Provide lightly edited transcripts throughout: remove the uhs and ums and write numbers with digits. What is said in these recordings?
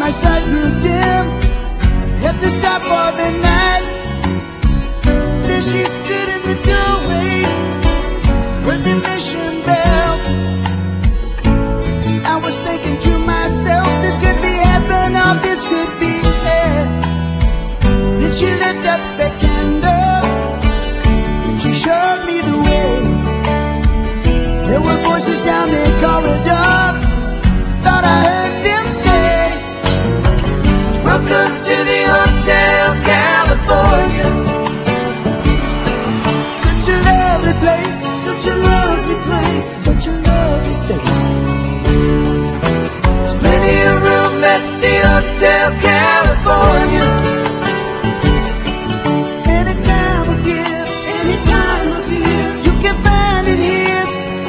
my sight grew dim. Had to stop for the night. There she stood in the doorway, heard the mission bell. I was thinking to myself, this could be heaven or this could be hell. Then she lit up the candle, she showed me the way. There were voices down the corridor, thought I heard them say, welcome to the Hotel California. Such a lovely place, such a lovely place, such a lovely face. There's plenty of room at the Hotel California. Any time of year, any time of year, you can find it here.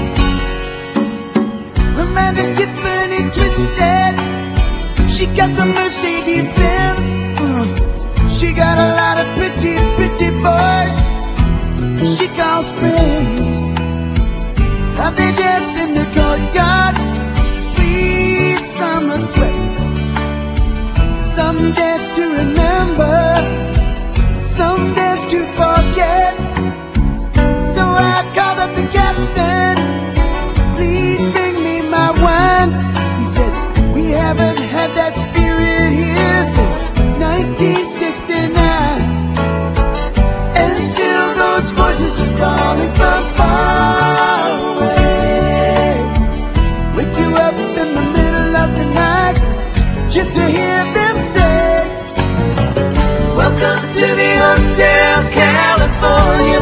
Her mind is Tiffany twisted. She got the Mercedes-Benz. She got a lot of pretty, pretty boys she calls friends. Now they dance in the courtyard, sweet summer sweat. Some dance to remember, some dance to forget. So I called up the captain, please bring me my wine. He said, we haven't had that spirit here since 1969. And still those voices are calling from far away. Wake you up in the middle of the night just to hear them say, welcome to the Hotel California.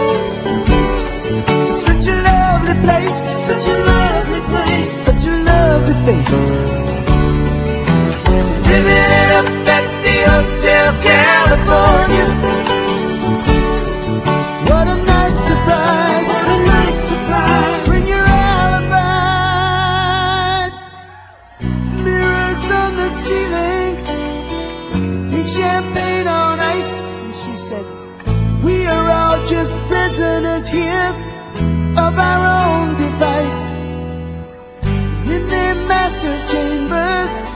Such a lovely place, such a lovely place, such a lovely face. Living it up at the Hotel California. What a nice surprise, what a nice surprise. Bring your alibis. Mirrors on the ceiling, pink champagne on ice. And she said, we are all just prisoners here of our own device. In their master's chambers,